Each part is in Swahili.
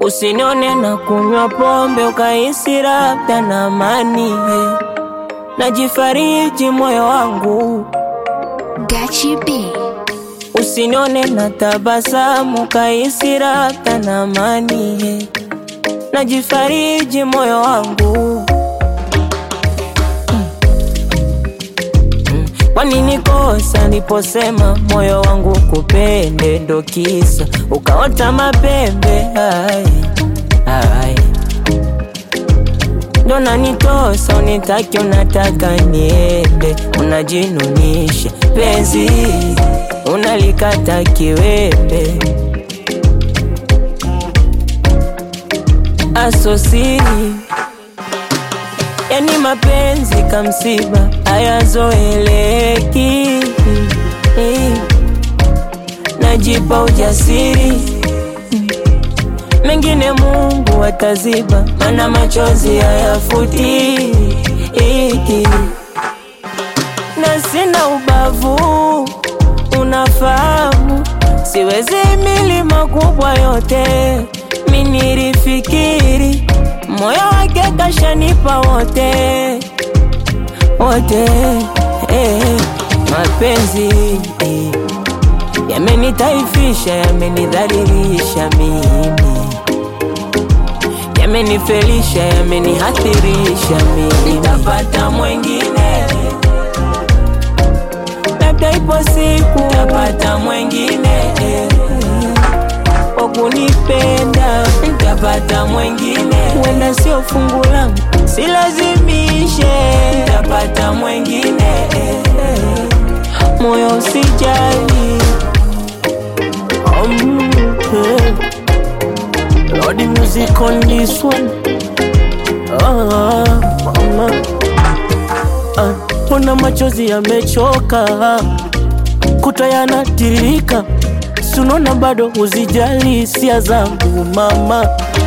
Usinione na kunywa pombe ukahisi labda na amani. Najifariji moyo wangu. Gachi B. Usinione na tabasamu ukahisi labda na amani. Najifariji moyo wangu. Kwa nini kosa niliposema moyo wangu kupende, ndo kisa ukaota mapembe? Ndo nanitosa unitaki, unataka niende, unajinunisha penzi unalikata kiwembe. Asosiri yani mapenzi kamsiba hayazoeleki. Najipa ujasiri, mengine Mungu ataziba, mana machozi hayafuti. Na sina ubavu, unafahamu, siwezi milima kubwa yote. Mimi nilifikiri moyo wake kashanipa wote. Mapenzi yamenitaifisha, yamenidhalilisha mimi, yamenifelisha, yamenihathirisha mimi. Nitapata mwengine, labda ipo siku nitapata mwengine wakunipenda. Nitapata mwengine, wenda sio fungu langu, silazimishe. Nitapata mwengine, moyo usijali. Lordy music on this one. Pona machozi yamechoka, kuta yanatiririka, sunona bado uzijali hisia zangu mama.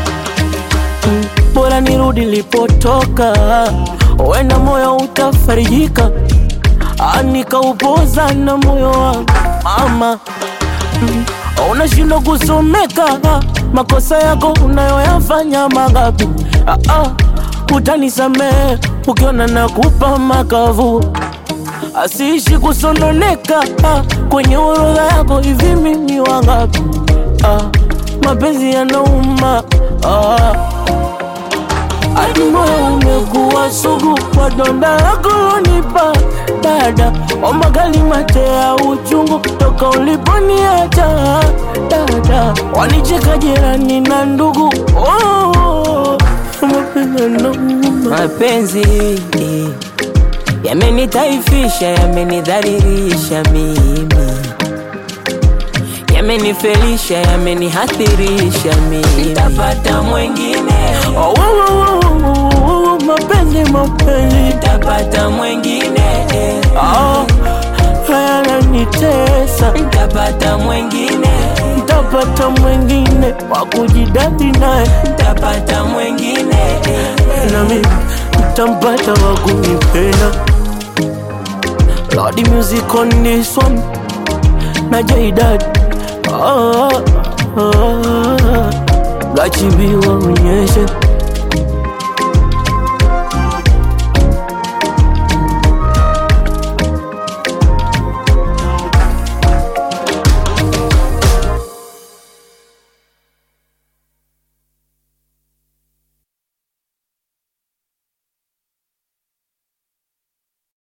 Bora nirudi lipotoka, wenda moyo utafarijika. Nikaupoza na moyo wangu mama. Unashindwa kusomeka, makosa yako unayoyafanya mangapi? Utanisamehe ukiona nakupa makavu. Asiishi kusononeka, kwenye orodha yako hivi mimi wangapi? Mapenzi yanauma, hadi moyo umekuwa sugu kwa donda lako unipa. Dada, omba gali mate ya uchungu toka uliponiacha. Dada, wanicheka jirani na ndugu. Mapenzi yamenitaifisha, yamenidhalilisha mimi, yamenifelisha, yamenihathirisha mimi. Nitapata mwengine, mapenzi. Nitapata mwengine, hayananitesa. Nitapata mwengine, nitapata mwengine wakujidadi naye. Nitapata mwengine, na mimi nitampata wakunipenda. Lordy music on this one, na J-Dad. Gachi B waonyeshe.